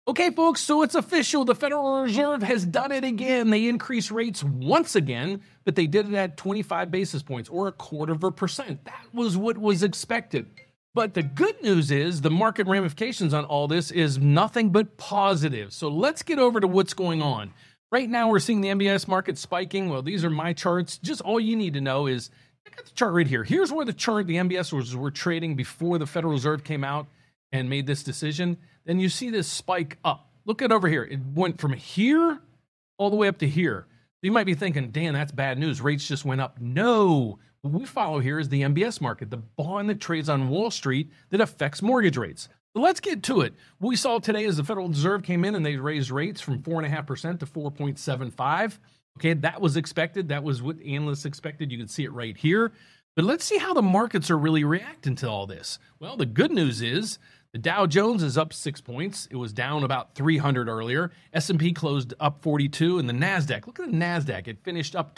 Okay, folks, so it's official. The Federal Reserve has done it again. They increased rates once again, but they did it at 25 basis points or 0.25%. That was what was expected. But the good news is the market ramifications on all this is nothing but positive. So let's get over to what's going on. Right now, we're seeing the MBS market spiking. Well, these are my charts. Just all you need to know is, I got the chart right here. Here's where the MBS were trading before the Federal Reserve came out and made this decision. Then you see this spike up. Look at over here. It went from here all the way up to here. You might be thinking, Dan, that's bad news. Rates just went up. No. What we follow here is the MBS market, the bond that trades on Wall Street that affects mortgage rates. So let's get to it. What we saw today is the Federal Reserve came in and they raised rates from 4.5% to 4.75%. Okay, that was expected. That was what analysts expected. You can see it right here. But let's see how the markets are really reacting to all this. Well, the good news is the Dow Jones is up 6 points. It was down about 300 earlier. S&P closed up 42, and the NASDAQ, look at the NASDAQ. It finished up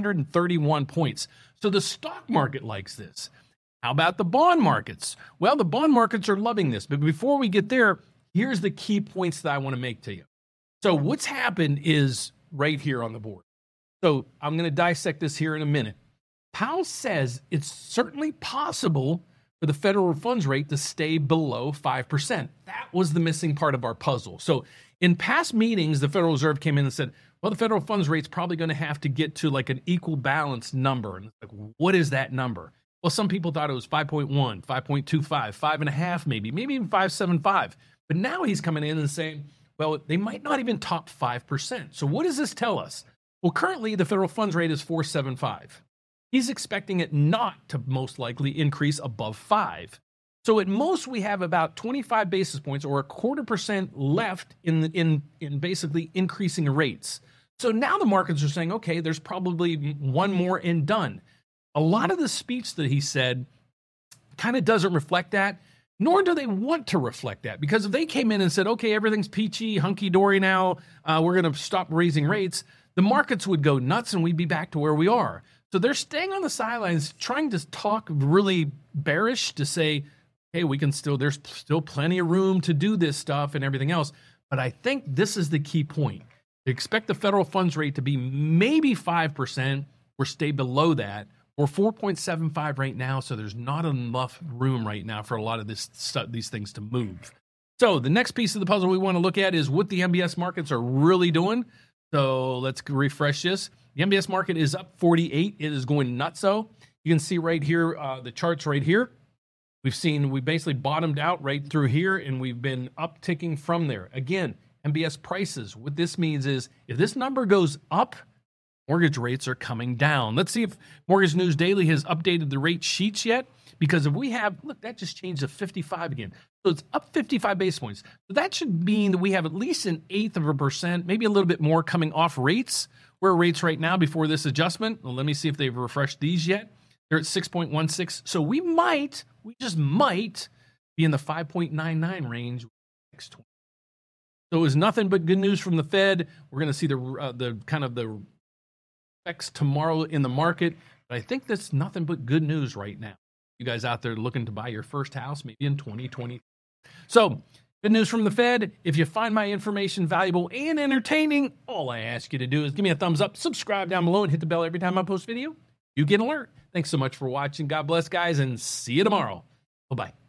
231 points. So the stock market likes this. How about the bond markets? Well, the bond markets are loving this. But before we get there, here's the key points that I want to make to you. So what's happened is right here on the board. So I'm going to dissect this here in a minute. Powell says it's certainly possible for the federal funds rate to stay below 5%. That was the missing part of our puzzle. So in past meetings, the Federal Reserve came in and said, well, the federal funds rate's probably going to have to get to like an equal balance number. And like, what is that number? Well, some people thought it was 5.1, 5.25, 5.5 maybe even 5.75. But now he's coming in and saying, well, they might not even top 5%. So what does this tell us? Well, currently the federal funds rate is 4.75. He's expecting it not to most likely increase above 5. So at most, we have about 25 basis points or 0.25% left in basically increasing rates. So now the markets are saying, okay, there's probably one more and done. A lot of the speech that he said kind of doesn't reflect that, nor do they want to reflect that. Because if they came in and said, okay, everything's peachy, hunky-dory now, we're going to stop raising rates, the markets would go nuts and we'd be back to where we are. So they're staying on the sidelines, trying to talk really bearish to say, hey, there's still plenty of room to do this stuff and everything else. But I think this is the key point. They expect the federal funds rate to be maybe 5% or stay below that, or 4.75 right now. So there's not enough room right now for a lot of these things to move. So the next piece of the puzzle we want to look at is what the MBS markets are really doing. So let's refresh this. The MBS market is up 48. It is going nutso. You can see right here, the charts right here. We basically bottomed out right through here, and we've been upticking from there. Again, MBS prices. What this means is if this number goes up, mortgage rates are coming down. Let's see if Mortgage News Daily has updated the rate sheets yet. Because if we have, look, that just changed to 55 again. So it's up 55 basis points. So that should mean that we have at least 0.1%, maybe a little bit more coming off rates. Where are rates right now before this adjustment? Well, let me see if they've refreshed these yet. They're at 6.16. So we just might be in the 5.99 range next 20. So it was nothing but good news from the Fed. We're going to see the kind of the effects tomorrow in the market. But I think that's nothing but good news right now. You guys out there looking to buy your first house maybe in 2020. So good news from the Fed. If you find my information valuable and entertaining, all I ask you to do is give me a thumbs up, subscribe down below, and hit the bell every time I post video. You get an alert. Thanks so much for watching. God bless, guys, and see you tomorrow. Bye-bye.